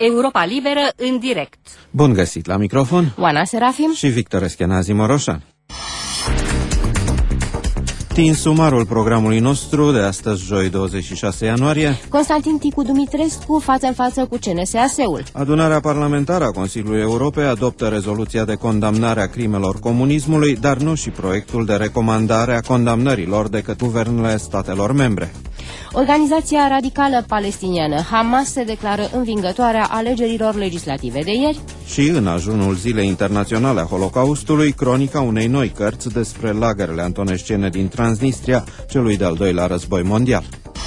Europa Liberă în direct. Bun găsit la microfon. Oana Serafim și Victor Eschenazi Moroșan. Tin sumarul programului nostru de astăzi, joi 26 ianuarie. Constantin Ticu Dumitrescu față în față cu CNSAS-ul. Adunarea parlamentară a Consiliului Europei adoptă rezoluția de condamnare a crimelor comunismului, dar nu și proiectul de recomandare a condamnărilor de către guvernele statelor membre. Organizația radicală palestiniană Hamas se declară învingătoare a alegerilor legislative de ieri. Și în ajunul Zilei Internaționale a Holocaustului, cronica unei noi cărți despre lagărele antonescene din Transnistria, celui de-al doilea război mondial.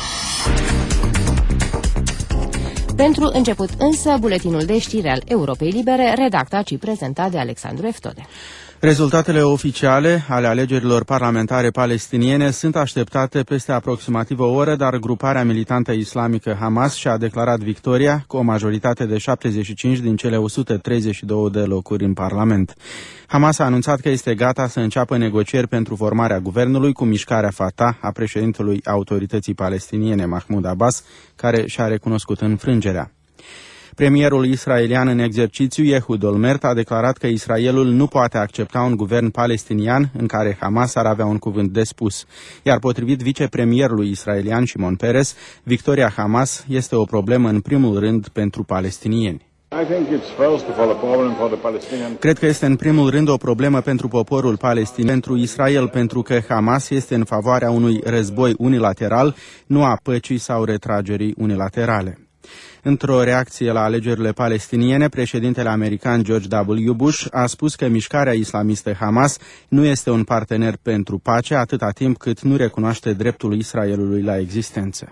Pentru început însă, buletinul de știri al Europei Libere, redactat și prezentat de Alexandru Eftode. Rezultatele oficiale ale alegerilor parlamentare palestiniene sunt așteptate peste aproximativ o oră, dar gruparea militantă islamică Hamas și-a declarat victoria cu o majoritate de 75 din cele 132 de locuri în Parlament. Hamas a anunțat că este gata să înceapă negocieri pentru formarea guvernului cu mișcarea Fatah a președintelui Autorității Palestiniene Mahmoud Abbas, care și-a recunoscut înfrângerea. Premierul israelian în exercițiu, Ehud Olmert, a declarat că Israelul nu poate accepta un guvern palestinian în care Hamas ar avea un cuvânt de spus. Iar potrivit vicepremierului israelian Shimon Peres, victoria Hamas este o problemă în primul rând pentru palestinieni. Cred că este în primul rând o problemă pentru poporul palestinian, pentru Israel, pentru că Hamas este în favoarea unui război unilateral, nu a păcii sau retragerii unilaterale. Într-o reacție la alegerile palestiniene, președintele american George W. Bush a spus că mișcarea islamistă Hamas nu este un partener pentru pace atâta timp cât nu recunoaște dreptul Israelului la existență.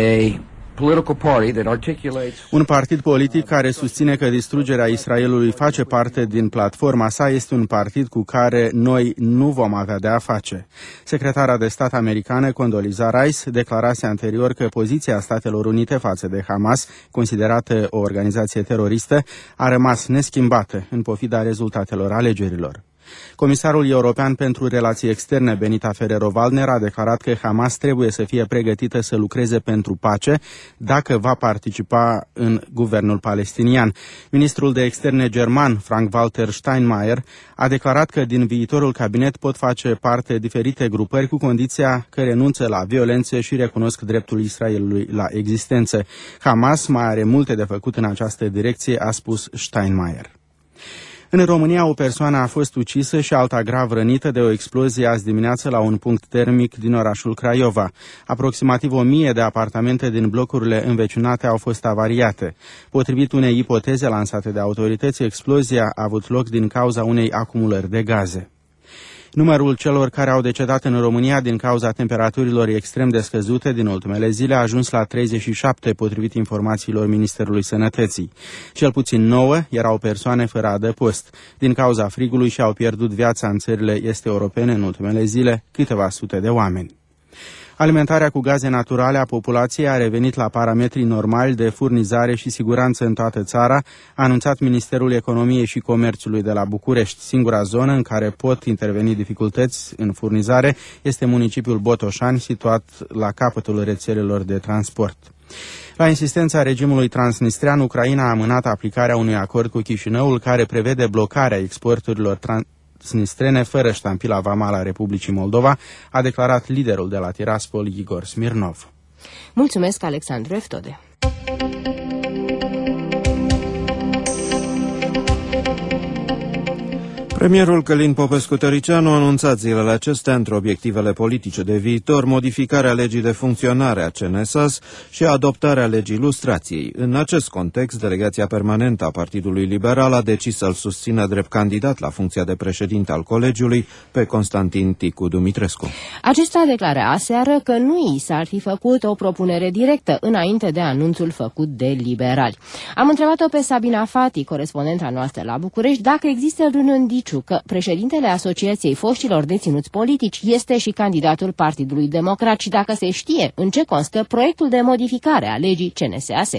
Un partid politic care susține că distrugerea Israelului face parte din platforma sa este un partid cu care noi nu vom avea de a face. Secretara de stat americană Condoleezza Rice declarase anterior că poziția Statelor Unite față de Hamas, considerată o organizație teroristă, a rămas neschimbată în pofida rezultatelor alegerilor. Comisarul european pentru relații externe Benita Ferrero-Waldner a declarat că Hamas trebuie să fie pregătită să lucreze pentru pace dacă va participa în guvernul palestinian. Ministrul de externe german Frank-Walter Steinmeier a declarat că din viitorul cabinet pot face parte diferite grupări cu condiția că renunță la violențe și recunosc dreptul Israelului la existență. Hamas mai are multe de făcut în această direcție, a spus Steinmeier. În România, o persoană a fost ucisă și alta grav rănită de o explozie azi dimineață la un punct termic din orașul Craiova. Aproximativ 1000 de apartamente din blocurile învecinate au fost avariate. Potrivit unei ipoteze lansate de autorități, explozia a avut loc din cauza unei acumulări de gaze. Numărul celor care au decedat în România din cauza temperaturilor extrem de scăzute din ultimele zile a ajuns la 37, potrivit informațiilor Ministerului Sănătății. Cel puțin 9 erau persoane fără adăpost. Din cauza frigului și-au pierdut viața în țările este europene în ultimele zile câteva sute de oameni. Alimentarea cu gaze naturale a populației a revenit la parametrii normali de furnizare și siguranță în toată țara, a anunțat Ministerul Economiei și Comerțului de la București. Singura zonă în care pot interveni dificultăți în furnizare este municipiul Botoșani, situat la capătul rețelelor de transport. La insistența regimului transnistrean, Ucraina a amânat aplicarea unui acord cu Chișinăul care prevede blocarea exporturilor transnistrene fără ștampila vamală a Republicii Moldova, a declarat liderul de la Tiraspol, Igor Smirnov. Mulțumesc, Alexandru Eftode. Premierul Călin Popescu-Tăricianu a anunțat zilele acestea, între obiectivele politice de viitor, modificarea legii de funcționare a CNSAS și adoptarea legii lustrației. În acest context, delegația permanentă a Partidului Liberal a decis să-l susțină drept candidat la funcția de președinte al colegiului pe Constantin Ticu Dumitrescu. Acesta declară aseară că nu i s-ar fi făcut o propunere directă înainte de anunțul făcut de liberali. Am întrebat-o pe Sabina Fati, corespondenta noastră la București, dacă există un indiciu că președintele Asociației Foștilor Deținuți Politici este și candidatul Partidului Democrat și dacă se știe în ce constă proiectul de modificare a legii CNSAS.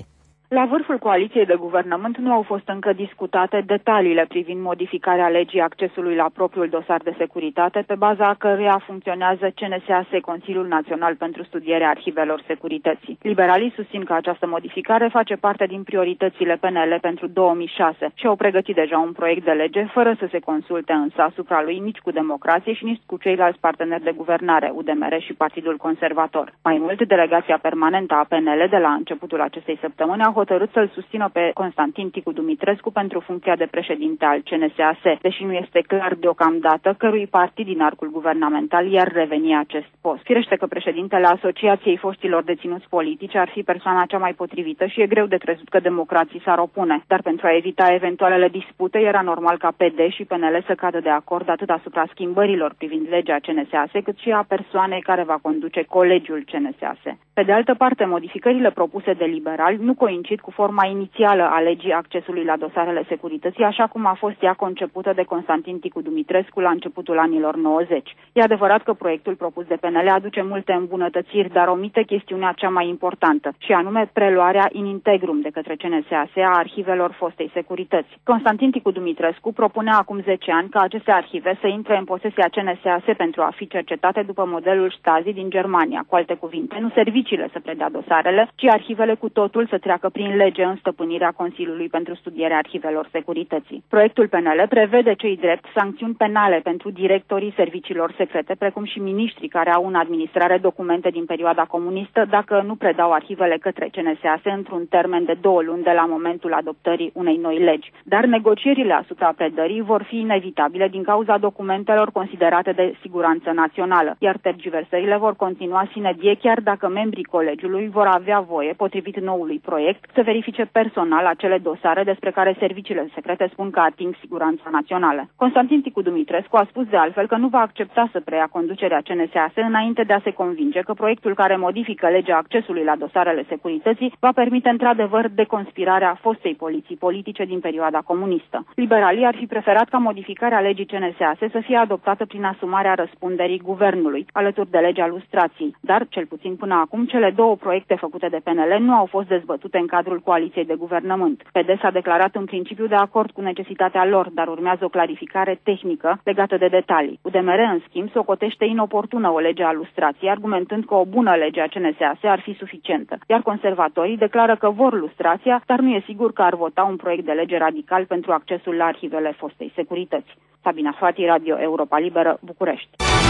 La vârful coaliției de guvernământ nu au fost încă discutate detaliile privind modificarea legii accesului la propriul dosar de securitate, pe baza căreia funcționează CNSAS, Consiliul Național pentru Studierea Arhivelor Securității. Liberalii susțin că această modificare face parte din prioritățile PNL pentru 2006 și au pregătit deja un proiect de lege, fără să se consulte însă asupra lui nici cu democrație și nici cu ceilalți parteneri de guvernare, UDMR și Partidul Conservator. Mai mult, delegația permanentă a PNL de la începutul acestei săptămâni a hotărât să-l susțină pe Constantin Ticu Dumitrescu pentru funcția de președinte al CNSAS, deși nu este clar deocamdată cărui partid din arcul guvernamental i-ar reveni acest post. Firește că președintele Asociației Foștilor Deținuți Politici ar fi persoana cea mai potrivită și e greu de crezut că democrații s-ar opune, dar pentru a evita eventualele dispute era normal ca PD și PNL să cadă de acord atât asupra schimbărilor privind legea CNSAS, cât și a persoanei care va conduce colegiul CNSAS. Pe de altă parte, modificările propuse de liberali nu coincid cu forma inițială a legii accesului la dosarele securității, așa cum a fost ea concepută de Constantin Ticu Dumitrescu la începutul anilor 90. E adevărat că proiectul propus de PNL aduce multe îmbunătățiri, dar omite chestiunea cea mai importantă, și anume preluarea in integrum de către CNSAS a arhivelor fostei securități. Constantin Ticu Dumitrescu propunea acum 10 ani ca aceste arhive să intre în posesia CNSAS pentru a fi cercetate după modelul Stasi din Germania. Cu alte cuvinte, nu serviciile să predea dosarele, ci arhivele cu totul să treacă prin lege în stăpânirea Consiliului pentru Studierea Arhivelor Securității. Proiectul PNL prevede cei drept sancțiuni penale pentru directorii serviciilor secrete, precum și miniștrii care au în administrare documente din perioada comunistă dacă nu predau arhivele către CNSAS într-un termen de 2 luni de la momentul adoptării unei noi legi. Dar negocierile asupra predării vor fi inevitabile din cauza documentelor considerate de siguranță națională, iar tergiversările vor continua sine die chiar dacă membrii colegiului vor avea voie, potrivit noului proiect, să verifice personal acele dosare despre care serviciile secrete spun că ating siguranța națională. Constantin Ticu Dumitrescu a spus de altfel că nu va accepta să preia conducerea CNSAS înainte de a se convinge că proiectul care modifică legea accesului la dosarele securității va permite într-adevăr deconspirarea fostei poliții politice din perioada comunistă. Liberalii ar fi preferat ca modificarea legii CNSAS să fie adoptată prin asumarea răspunderii guvernului, alături de legea lustrației, dar, cel puțin până acum, cele două proiecte făcute de PNL nu au fost dezbătute în cadrul coaliției de guvernământ. PD s-a declarat în principiu de acord cu necesitatea lor, dar urmează o clarificare tehnică legată de detalii. UDMR, în schimb, socotește inoportună o lege a lustrației, argumentând că o bună lege a CNSAS ar fi suficientă, iar conservatorii declară că vor lustrația, dar nu e sigur că ar vota un proiect de lege radical pentru accesul la arhivele fostei securități. Sabina Fati, Radio Europa Liberă, București.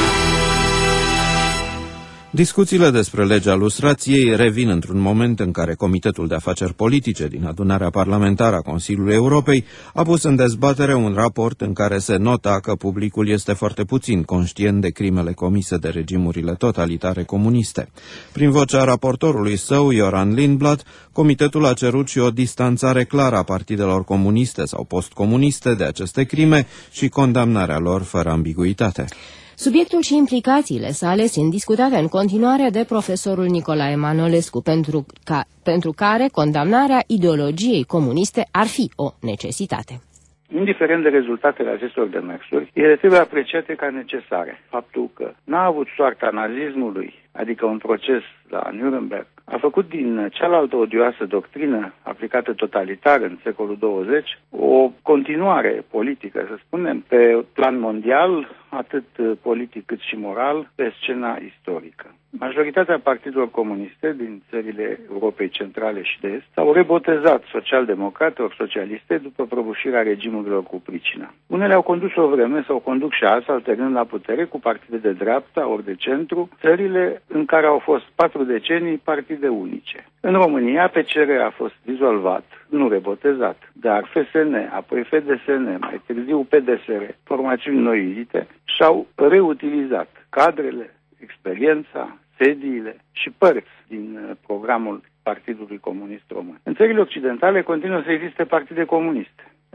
Discuțiile despre legea lustrației revin într-un moment în care Comitetul de Afaceri Politice din Adunarea Parlamentară a Consiliului Europei a pus în dezbatere un raport în care se nota că publicul este foarte puțin conștient de crimele comise de regimurile totalitare comuniste. Prin vocea raportorului său, Ioran Lindblad, Comitetul a cerut și o distanțare clară a partidelor comuniste sau postcomuniste de aceste crime și condamnarea lor fără ambiguitate. Subiectul și implicațiile sale sunt discutate în continuare de profesorul Nicolae Manolescu, pentru care condamnarea ideologiei comuniste ar fi o necesitate. Indiferent de rezultatele acestor demersuri, ele trebuie apreciate ca necesare. Faptul că n-a avut soarta nazismului, adică un proces la Nuremberg, a făcut din cealaltă odioasă doctrină aplicată totalitar în secolul 20 o continuare politică, să spunem, pe plan mondial, atât politic cât și moral, pe scena istorică. Majoritatea partidelor comuniste din țările Europei Centrale și de Est s-au rebotezat social-democrate ori socialiste după prăbușirea regimurilor cu pricina. Unele au condus o vreme sau conduc și azi, alternând la putere cu partide de dreapta ori de centru, țările în care au fost 4 decenii partide unice. În România, PCR a fost dizolvat, nu rebotezat, dar FSN, apoi FDSN, mai târziu PDSR, formațiuni noilite, și-au reutilizat cadrele, experiența, sediile și părți din programul Partidului Comunist Român. În țările occidentale continuă să existe partide comuniste.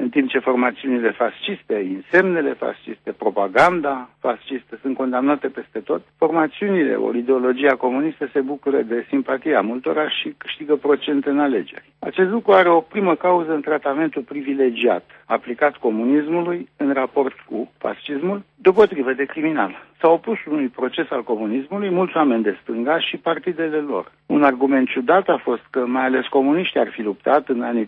în timp ce formațiunile fasciste, însemnele fasciste, propaganda fascistă sunt condamnate peste tot, formațiunile, o ideologia comunistă se bucură de simpatia multora și câștigă procente în alegeri. Acest lucru are o primă cauză în tratamentul privilegiat aplicat comunismului în raport cu fascismul, deopotrivă de criminal. S-au opus unui proces al comunismului mulți oameni de stânga și partidele lor. Un argument ciudat a fost că mai ales comuniștii ar fi luptat în anii 30-40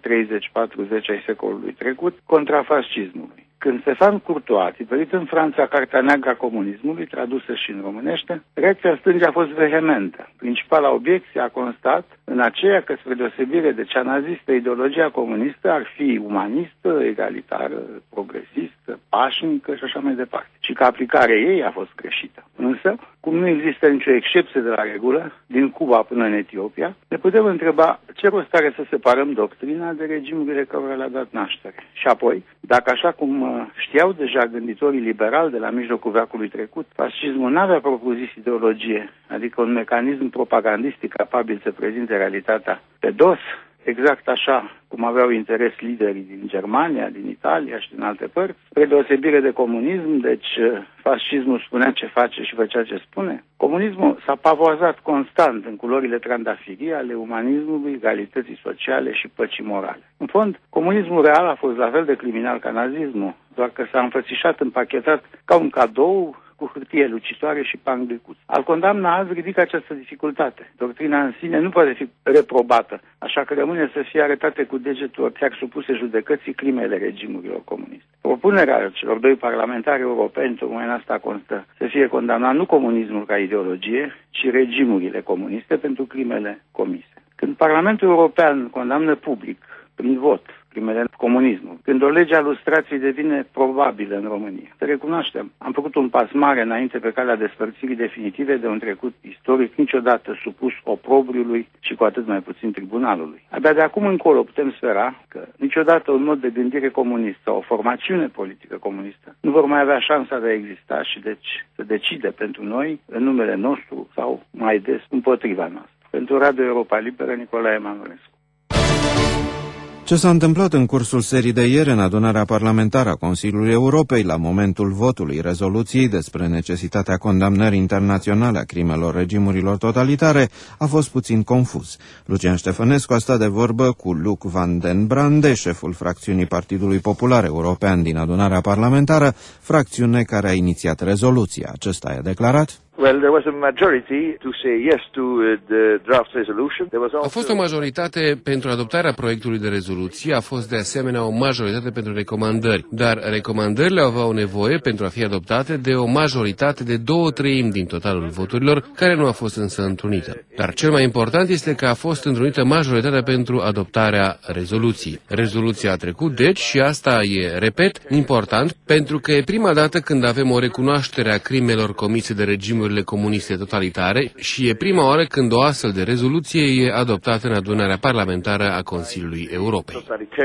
ai secolului trecut contra fascismului. Când Stefan Courtois a tipărit în Franța Cartea Neagră a comunismului, tradusă și în românește, reacția stângii a fost vehementă. Principala obiecție a constat în aceea că, spre deosebire de cea nazistă, ideologia comunistă ar fi umanistă, egalitară, progresistă, pașnică și așa mai departe. Și că aplicarea ei a fost greșită. Însă, cum nu există nicio excepție de la regulă, din Cuba până în Etiopia, ne putem întreba ce rost are să separăm doctrina de regimurile cărora le-a dat naștere. Și apoi, dacă așa cum știau deja gânditorii liberali de la mijlocul veacului trecut, fascismul n-avea propriu-zis ideologie, adică un mecanism propagandistic capabil să prezinte realitatea pe dos, exact așa cum aveau interes liderii din Germania, din Italia și din alte părți, spre deosebire de comunism, deci fascismul spunea ce face și făcea ce spune. Comunismul s-a pavoazat constant în culorile trandafirii ale umanismului, egalității sociale și păcii morale. În fond, comunismul real a fost la fel de criminal ca nazismul, doar că s-a înfățișat împachetat ca un cadou cu hârtie lucitoare și panglicuț. Al condamna azi ridică această dificultate. Doctrina în sine nu poate fi reprobată, așa că rămâne să fie arătate cu degetul ori chiar supuse judecății crimele regimurilor comuniste. Propunerea celor doi parlamentari europeni, tocmai în asta constă, să fie condamnat nu comunismul ca ideologie, ci regimurile comuniste pentru crimele comise. Când Parlamentul European condamnă public, prin vot, crimele comunismului, când o lege a lustrației devine probabilă în România. Să recunoaștem, am făcut un pas mare înainte pe calea despărțirii definitive de un trecut istoric niciodată supus oprobriului și cu atât mai puțin tribunalului. Abia de acum încolo putem spera că niciodată un mod de gândire comunist sau o formațiune politică comunistă nu vor mai avea șansa de a exista și deci să decide pentru noi în numele nostru sau mai des împotriva noastră. Pentru Radio Europa Liberă, Nicolae Emanuelescu. Ce s-a întâmplat în cursul serii de ieri în adunarea parlamentară a Consiliului Europei la momentul votului rezoluției despre necesitatea condamnării internaționale a crimelor regimurilor totalitare a fost puțin confuz. Lucian Ștefănescu a stat de vorbă cu Luc van den Brande, șeful fracțiunii Partidului Popular European din adunarea parlamentară, fracțiune care a inițiat rezoluția. Acesta a declarat: A fost o majoritate pentru adoptarea proiectului de rezoluție, a fost de asemenea o majoritate pentru recomandări, dar recomandările aveau nevoie pentru a fi adoptate de o majoritate de 2/3 din totalul voturilor, care nu a fost însă întrunită. Dar cel mai important este că a fost întrunită majoritatea pentru adoptarea rezoluției. Rezoluția a trecut, deci, și asta e, repet, important, pentru că e prima dată când avem o recunoaștere a crimelor comise de regimurile comuniste totalitare și e prima oară când o astfel de rezoluție e adoptată în adunarea parlamentară a Consiliului Europei.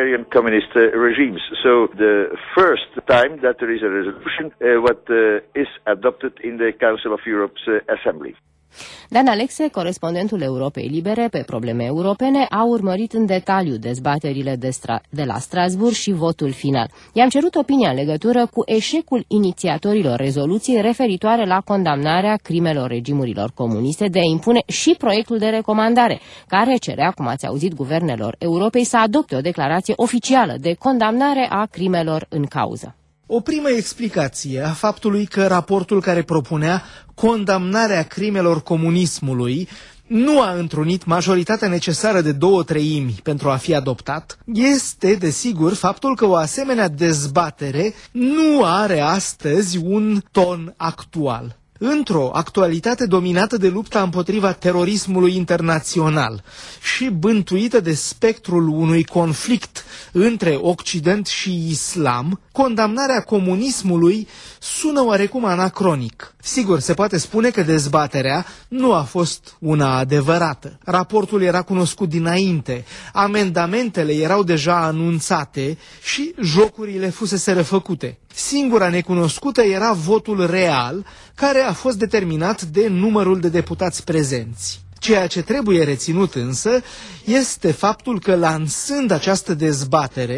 Dan Alexe, corespondentul Europei Libere pe probleme europene, a urmărit în detaliu dezbaterile de la Strasbourg și votul final. I-am cerut opinia în legătură cu eșecul inițiatorilor rezoluției referitoare la condamnarea crimelor regimurilor comuniste de a impune și proiectul de recomandare, care cerea, cum ați auzit, guvernelor Europei să adopte o declarație oficială de condamnare a crimelor în cauză. O primă explicație a faptului că raportul care propunea condamnarea crimelor comunismului nu a întrunit majoritatea necesară de 2/3 pentru a fi adoptat este, desigur, faptul că o asemenea dezbatere nu are astăzi un ton actual. Într-o actualitate dominată de lupta împotriva terorismului internațional și bântuită de spectrul unui conflict între Occident și Islam, condamnarea comunismului sună oarecum anacronic. Sigur, se poate spune că dezbaterea nu a fost una adevărată. Raportul era cunoscut dinainte, amendamentele erau deja anunțate și jocurile fuseseră făcute. Singura necunoscută era votul real, care a fost determinat de numărul de deputați prezenți. Ceea ce trebuie reținut însă este faptul că, lansând această dezbatere,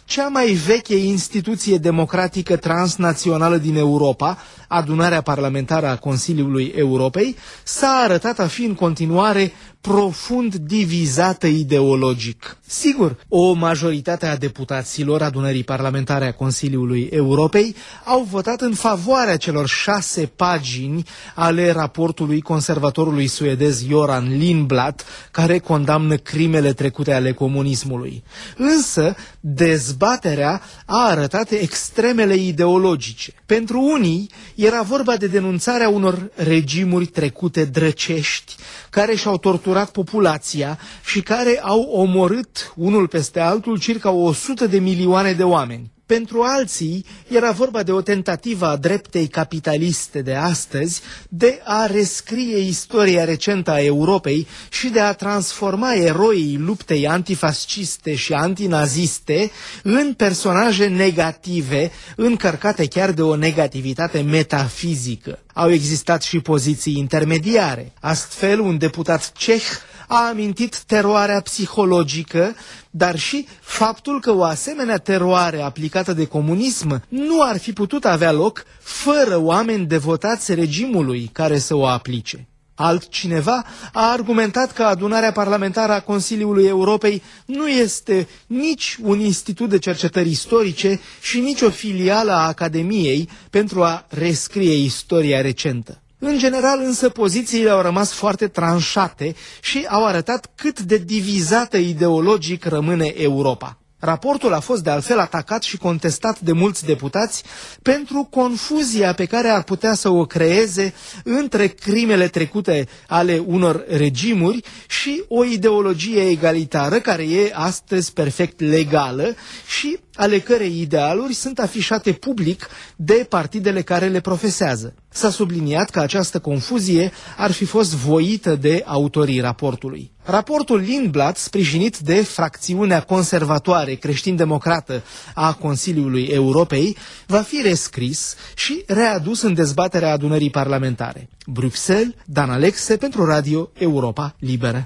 cea mai veche instituție democratică transnațională din Europa, Adunarea Parlamentară a Consiliului Europei, s-a arătat a fi în continuare profund divizată ideologic. Sigur, o majoritate a deputaților Adunării Parlamentare a Consiliului Europei au votat în favoarea celor 6 pagini ale raportului conservatorului suedez Göran Lindblad, care condamnă crimele trecute ale comunismului. Însă, dezbaterea a arătat extremele ideologice. Pentru unii, era vorba de denunțarea unor regimuri trecute drăcești, care și-au torturat populația și care au omorât unul peste altul circa 100 de milioane de oameni. Pentru alții era vorba de o tentativă a dreptei capitaliste de astăzi de a rescrie istoria recentă a Europei și de a transforma eroii luptei antifasciste și antinaziste în personaje negative, încărcate chiar de o negativitate metafizică. Au existat și poziții intermediare. Astfel, un deputat ceh a amintit teroarea psihologică, dar și faptul că o asemenea teroare aplicată de comunism nu ar fi putut avea loc fără oameni devotați regimului care să o aplice. Altcineva a argumentat că Adunarea Parlamentară a Consiliului Europei nu este nici un institut de cercetări istorice și nici o filială a Academiei pentru a rescrie istoria recentă. În general, însă, pozițiile au rămas foarte tranșate și au arătat cât de divizată ideologic rămâne Europa. Raportul a fost de altfel atacat și contestat de mulți deputați pentru confuzia pe care ar putea să o creeze între crimele trecute ale unor regimuri și o ideologie egalitară care e astăzi perfect legală și ale cărei idealuri sunt afișate public de partidele care le profesează. S-a subliniat că această confuzie ar fi fost voită de autorii raportului. Raportul Lindblad, sprijinit de fracțiunea conservatoare creștin-democrată a Consiliului Europei, va fi rescris și readus în dezbaterea adunării parlamentare. Bruxelles, Dan Alexe pentru Radio Europa Liberă.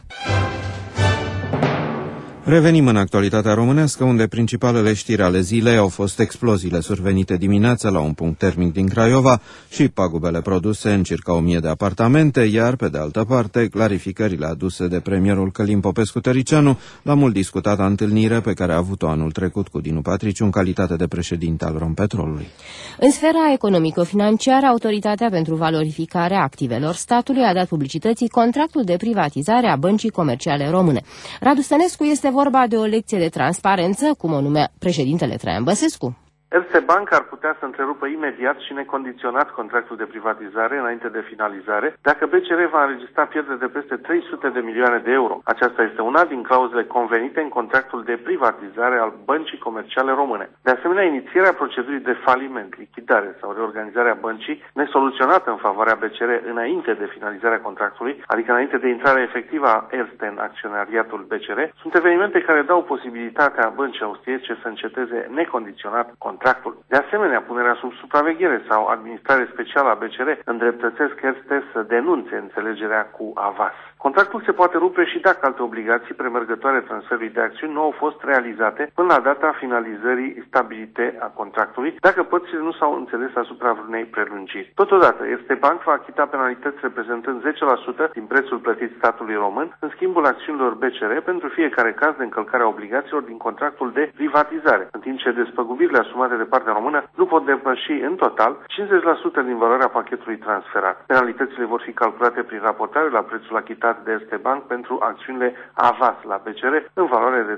Revenim în actualitatea românească, unde principalele știri ale zilei au fost exploziile survenite dimineața la un punct termic din Craiova și pagubele produse în circa 1000 de apartamente, iar, pe de altă parte, clarificările aduse de premierul Călin Popescu-Tăricianu la mult discutată întâlnire pe care a avut-o anul trecut cu Dinu Patriciu în calitate de președinte al Rompetrolului. În sfera economico-financiară, Autoritatea pentru Valorificarea Activelor Statului a dat publicității contractul de privatizare a Băncii Comerciale Române. Radu Stănescu, este vorba de o lecție de transparență, cum o numea președintele Traian Băsescu. Erste Bank ar putea să întrerupă imediat și necondiționat contractul de privatizare înainte de finalizare dacă BCR va înregistra pierderi de peste 300 de milioane de euro. Aceasta este una din clauzele convenite în contractul de privatizare al Băncii Comerciale Române. De asemenea, inițierea procedurii de faliment, lichidare sau reorganizare a băncii nesoluționată în favoarea BCR înainte de finalizarea contractului, adică înainte de intrarea efectivă a Erste în acționariatul BCR, sunt evenimente care dau posibilitatea băncii austriece să înceteze necondiționat contractul. De asemenea, punerea sub supraveghere sau administrare specială a BCR îndreptățesc Erste să denunțe înțelegerea cu Avas. Contractul se poate rupe și dacă alte obligații premergătoare transferului de acțiuni nu au fost realizate până la data finalizării stabilite a contractului, dacă părțile nu s-au înțeles asupra vreunei prelungiri. Totodată, Erste Bank va achita penalități reprezentând 10% din prețul plătit statului român în schimbul acțiunilor BCR pentru fiecare caz de încălcare a obligațiilor din contractul de privatizare, în timp ce despăgubirile asumate de partea română nu pot depăși în total 50% din valoarea pachetului transferat. Penalitățile vor fi calculate prin raportare la prețul achitat de Erste Bank pentru acțiunile Avas la BCR în valoare de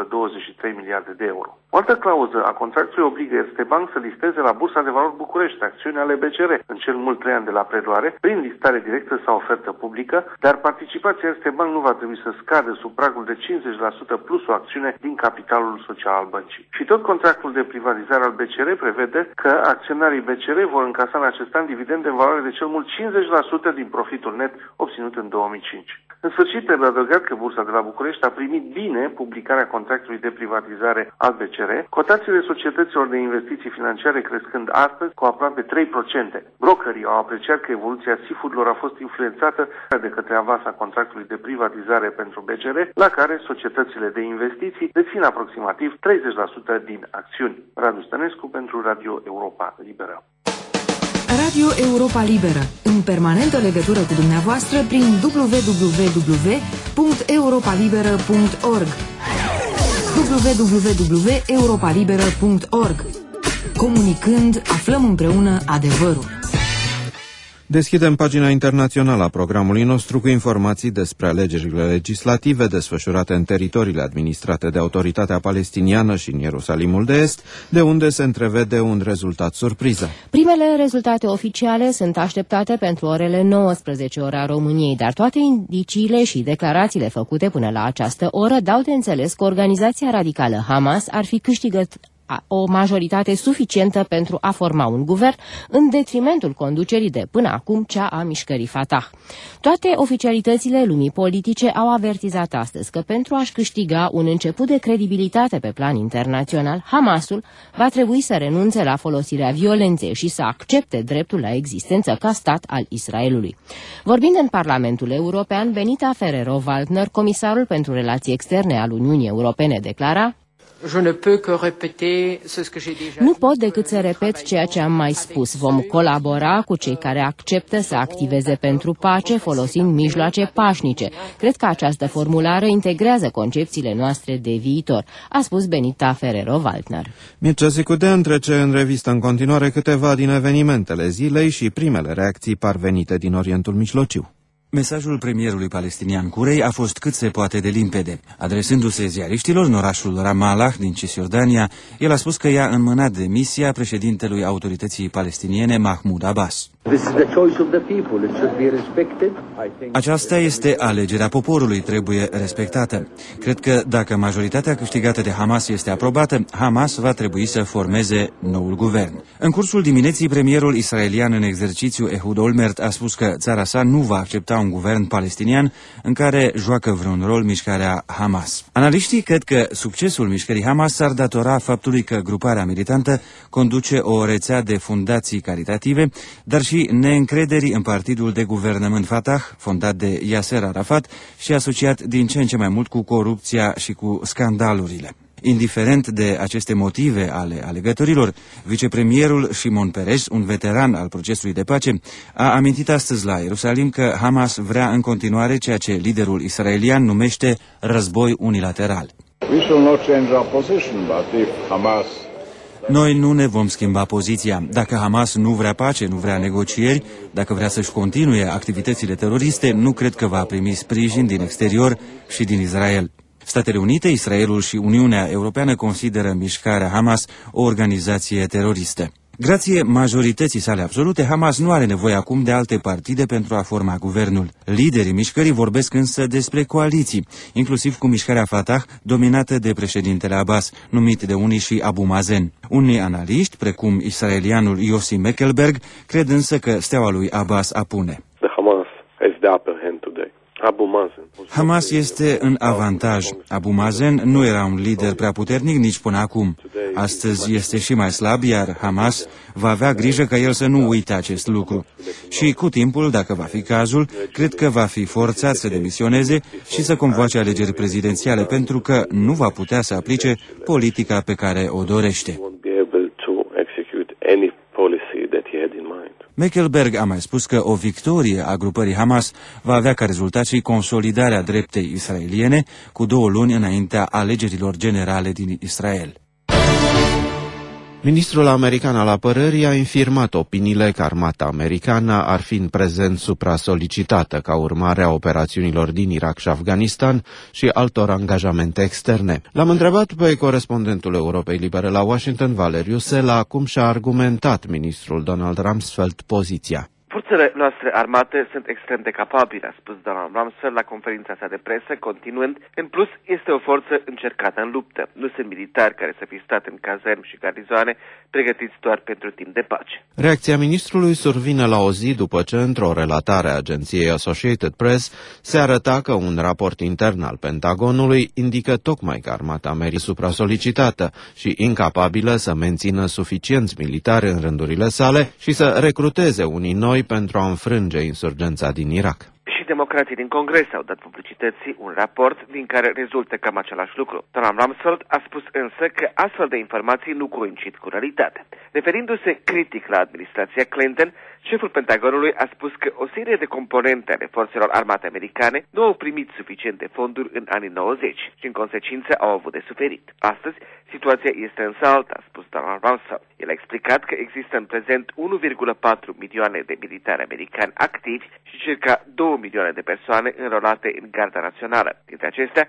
2,23 miliarde de euro. O altă clauză a contractului obligă Erste Bank să listeze la Bursa de Valori București acțiuni ale BCR în cel mult 3 ani de la preluare, prin listare directă sau ofertă publică, dar participația Erste Bank nu va trebui să scadă sub pragul de 50% plus o acțiune din capitalul social al băncii. Și tot contractul de privatizare al BCR prevede că acționarii BCR vor încasa în acest an dividende în valoare de cel mult 50% din profitul net obținut în 2005. În sfârșit, trebuie adăugat că Bursa de la București a primit bine publicarea contractului de privatizare al BCR, cotațiile societăților de investiții financiare crescând astăzi cu aproape 3%. Brokerii au apreciat că evoluția SIF-urilor a fost influențată de către avasa contractului de privatizare pentru BCR, la care societățile de investiții dețin aproximativ 30% din acțiuni. Radu Stănescu pentru Radio Europa Liberă. Radio Europa Liberă, în permanentă legătură cu dumneavoastră prin www.europalibera.org www.europalibera.org. Comunicând, aflăm împreună adevărul. Deschidem pagina internațională a programului nostru cu informații despre alegerile legislative desfășurate în teritoriile administrate de Autoritatea Palestiniană și în Ierusalimul de Est, de unde se întrevede un rezultat surpriză. Primele rezultate oficiale sunt așteptate pentru orele 19 ora României, dar toate indiciile și declarațiile făcute până la această oră dau de înțeles că organizația radicală Hamas ar fi câștigat o majoritate suficientă pentru a forma un guvern, în detrimentul conducerii de până acum cea a mișcării Fatah. Toate oficialitățile lumii politice au avertizat astăzi că pentru a-și câștiga un început de credibilitate pe plan internațional, Hamasul va trebui să renunțe la folosirea violenței și să accepte dreptul la existență ca stat al Israelului. Vorbind în Parlamentul European, Benita Ferrero-Waldner, comisarul pentru relații externe al Uniunii Europene, declara: Nu pot decât să repet ceea ce am mai spus. Vom colabora cu cei care acceptă să activeze pentru pace folosind mijloace pașnice. Cred că această formulare integrează concepțiile noastre de viitor, a spus Benita Ferrero-Waldner. Mircea Sicudea trece în revistă în continuare câteva din evenimentele zilei și primele reacții parvenite din Orientul Mijlociu. Mesajul premierului palestinian Curei a fost cât se poate de limpede. Adresându-se ziariștilor în orașul Ramallah din Cisjordania, el a spus că i-a înmânat demisia președintelui autorității palestiniene Mahmoud Abbas. Aceasta este alegerea poporului, trebuie respectată. Cred că dacă majoritatea câștigată de Hamas este aprobată, Hamas va trebui să formeze noul guvern. În cursul dimineții, premierul israelian în exercițiu Ehud Olmert a spus că țara sa nu va accepta un guvern palestinian în care joacă vreun rol mișcarea Hamas. Analiștii cred că succesul mișcării Hamas s-ar datora faptului că gruparea militantă conduce o rețea de fundații caritative, dar și neîncrederii în partidul de guvernământ Fatah, fondat de Yasser Arafat și asociat din ce în ce mai mult cu corupția și cu scandalurile. Indiferent de aceste motive ale alegătorilor, vicepremierul Shimon Peres, un veteran al procesului de pace, a amintit astăzi la Ierusalim că Hamas vrea în continuare ceea ce liderul israelian numește război unilateral. Noi nu ne vom schimba poziția. Dacă Hamas nu vrea pace, nu vrea negocieri, dacă vrea să-și continue activitățile teroriste, nu cred că va primi sprijin din exterior și din Israel. Statele Unite, Israelul și Uniunea Europeană consideră mișcarea Hamas o organizație teroristă. Grație majorității sale absolute, Hamas nu are nevoie acum de alte partide pentru a forma guvernul. Liderii mișcării vorbesc însă despre coaliții, inclusiv cu mișcarea Fatah, dominată de președintele Abbas, numit de unii și Abu Mazen. Unii analiști, precum israelianul Yossi Mekelberg, cred însă că steaua lui Abbas apune. Hamas este în avantaj. Abu Mazen nu era un lider prea puternic nici până acum. Astăzi este și mai slab, iar Hamas va avea grijă ca el să nu uite acest lucru. Și cu timpul, dacă va fi cazul, cred că va fi forțat să demisioneze și să convoace alegeri prezidențiale, pentru că nu va putea să aplice politica pe care o dorește. Mekelberg a mai spus că o victorie a grupării Hamas va avea ca rezultat și consolidarea dreptei israeliene cu 2 luni înaintea alegerilor generale din Israel. Ministrul american al apărării a infirmat opiniile că armata americană ar fi în prezent supra-solicitată ca urmare a operațiunilor din Irak și Afganistan și altor angajamente externe. L-am întrebat pe corespondentul Europei Libere la Washington, Valeriu Sela, cum și-a argumentat ministrul Donald Rumsfeld poziția. Forțele noastre armate sunt extrem de capabile, a spus Donald Rumsfeld la conferința sa de presă, continuând, în plus este o forță încercată în luptă. Nu sunt militari care să fi stat în cazermi și garnizoane pregătiți doar pentru timp de pace. Reacția ministrului survine la o zi după ce, într-o relatare a agenției Associated Press, se arăta că un raport intern al Pentagonului indică tocmai că armata americană supra-solicitată și incapabilă să mențină suficienți militari în rândurile sale și să recruteze unii noi pentru a înfrânge insurgența din Irak. Și democrații din Congres au dat publicității un raport din care rezultă cam același lucru. Donald Rumsfeld a spus însă că astfel de informații nu coincid cu realitatea. Referindu-se critic la administrația Clinton, șeful Pentagonului a spus că o serie de componente ale forțelor armate americane nu au primit suficiente fonduri în anii 90 și în consecință au avut de suferit. Astăzi, situația este însă alta, a spus Donald Rumsfeld. El a explicat că există în prezent 1,4 milioane de militari americani activi și circa 2 milioane de persoane înrolate în Garda Națională, dintre acestea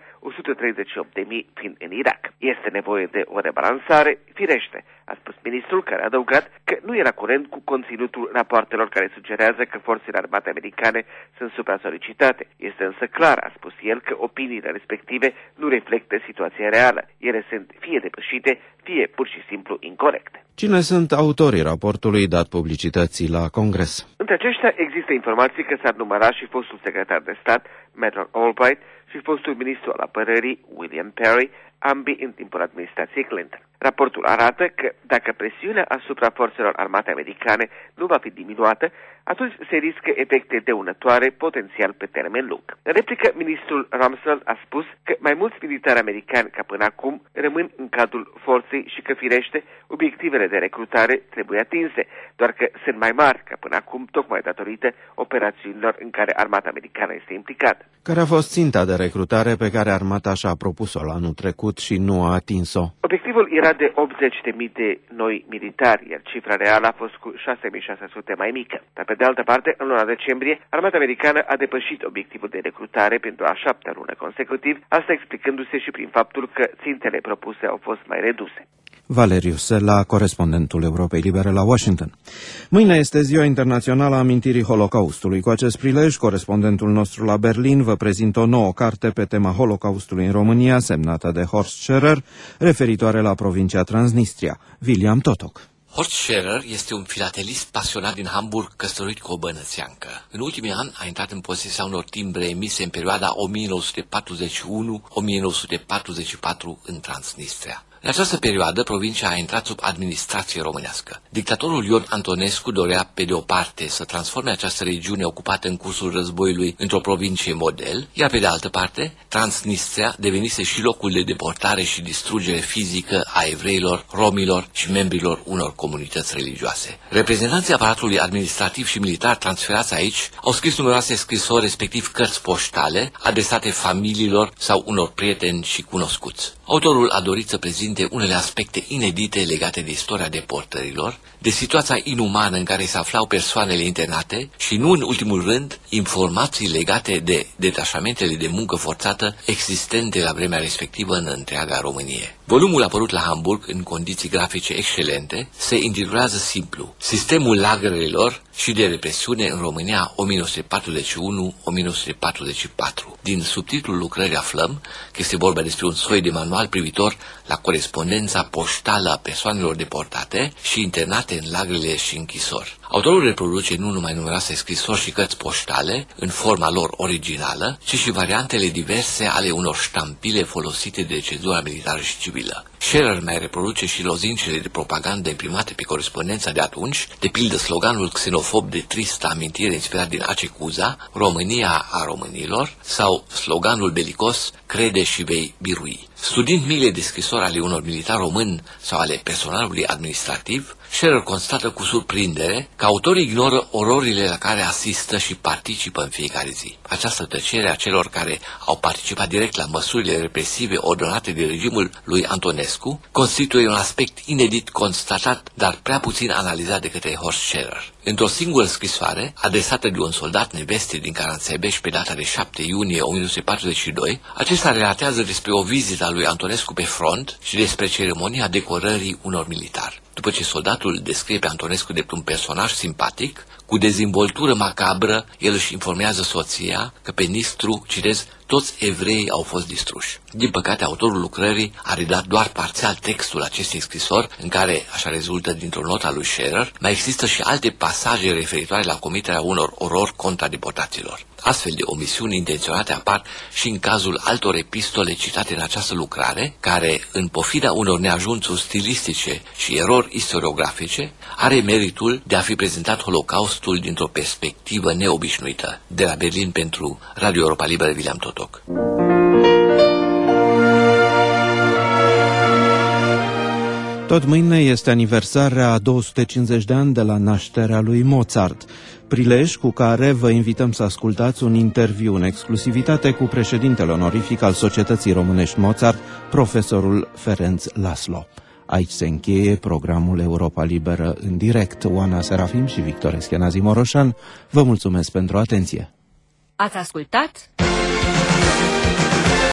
138.000 fiind în Irak. Este nevoie de o rebalansare, firește, a spus ministrul, care a adăugat că nu era curent cu conținutul rapoartelor care sugerează că forțele armate americane sunt supra-solicitate. Este însă clar, a spus el, că opiniile respective nu reflectă situația reală. Ele sunt fie depășite, fie pur și simplu incorecte. Cine sunt autorii raportului dat publicității la Congres? Între aceștia există informații că s-ar număra și fostul secretar de stat, Madeleine Albright, și fostul ministru al apărării, William Perry, ambii în timpul administrației Clinton. Raportul arată că dacă presiunea asupra forțelor armate americane nu va fi diminuată, atunci se riscă efecte dăunătoare potențial pe termen lung. În replică, ministrul Rumsfeld a spus că mai mulți militari americani ca până acum rămân în cadrul forței și că, firește, obiectivele de recrutare trebuie atinse, doar că sunt mai mari ca până acum, tocmai datorită operațiunilor în care armata americană este implicată. Care a fost ținta de recrutare pe care armata și-a propus-o la anul trecut și nu a atins-o? Obiectivul era de 80.000 de noi militari, iar cifra reală a fost cu 6.600 mai mică. Dar pe de altă parte, în luna decembrie, armata americană a depășit obiectivul de recrutare pentru a 7-a lună consecutiv, asta explicându-se și prin faptul că țintele propuse au fost mai reduse. Valeriu Sela, corespondentul Europei Libere la Washington. Mâine este Ziua Internațională a Amintirii Holocaustului. Cu acest prilej, corespondentul nostru la Berlin vă prezintă o nouă carte pe tema Holocaustului în România, semnată de Horst Scherer, referitoare la provincia Transnistria. William Totok. Horst Scherer este un filatelist pasionat din Hamburg, căsătorit cu o bănățeancă. În ultimii ani a intrat în posesia unor timbre emise în perioada 1941-1944 în Transnistria. În această perioadă, provincia a intrat sub administrație românească. Dictatorul Ion Antonescu dorea, pe de o parte, să transforme această regiune ocupată în cursul războiului într-o provincie model, iar pe de altă parte, Transnistria devenise și locul de deportare și distrugere fizică a evreilor, romilor și membrilor unor comunități religioase. Reprezentanții aparatului administrativ și militar transferați aici au scris numeroase scrisori, respectiv cărți poștale, adresate familiilor sau unor prieteni și cunoscuți. Autorul a dorit să prezinte unele aspecte inedite legate de istoria deportărilor, de situația inumană în care se aflau persoanele internate și, nu în ultimul rând, informații legate de detașamentele de muncă forțată existente la vremea respectivă în întreaga Românie. Volumul apărut la Hamburg, în condiții grafice excelente, se intitulează simplu: Sistemul lagărelor și de represiune în România 1941-1944. Din subtitlul lucrării aflăm că este vorba despre un soi de manual privitor la corespondența poștală a persoanelor deportate și internate în lagărele și închisori. Autorul reproduce nu numai numeroase scrisori și cărți poștale în forma lor originală, ci și variantele diverse ale unor ștampile folosite de cenzura militară și civilă. Scherer mai reproduce și lozincele de propagandă imprimate pe corespondența de atunci, de pildă sloganul xenofob de tristă amintire inspirat din Acecuza, România a românilor, sau sloganul belicos, crede și vei birui. Studiind miile de scrisori ale unor militari români sau ale personalului administrativ, Scherer constată cu surprindere că autorii ignoră ororile la care asistă și participă în fiecare zi. Această tăcere a celor care au participat direct la măsurile represive ordonate de regimul lui Antonescu constituie un aspect inedit constatat, dar prea puțin analizat de către Horst Scherer. Într-o singură scrisoare, adresată de un soldat nevestit din Caransebeș pe data de 7 iunie 1942, acesta relatează despre o vizită a lui Antonescu pe front și despre ceremonia decorării unor militari. După ce soldatul descrie pe Antonescu drept un personaj simpatic, Cu dezvoltură macabră, el își informează soția că pe Nistru, citez, toți evreii au fost distruși. Din păcate, autorul lucrării a redat doar parțial textul acestei scrisori, în care, așa rezultă dintr-o notă a lui Scherer, mai există și alte pasaje referitoare la comiterea unor orori contra deportaților. Astfel de omisiuni intenționate apar și în cazul altor epistole citate în această lucrare, care, în pofida unor neajunsuri stilistice și erori istoriografice, are meritul de a fi prezentat Holocaustul dintr-o perspectivă neobișnuită. De la Berlin pentru Radio Europa Liberă, William Totoc. Tot mâine este aniversarea a 250 de ani de la nașterea lui Mozart, prilej cu care vă invităm să ascultați un interviu în exclusivitate cu președintele onorific al Societății Românești Mozart, profesorul Ferenc Laszlo. Aici se încheie programul Europa Liberă în direct. Oana Serafim și Victor Eschenazi Moroșan vă mulțumesc pentru atenție. Ați ascultat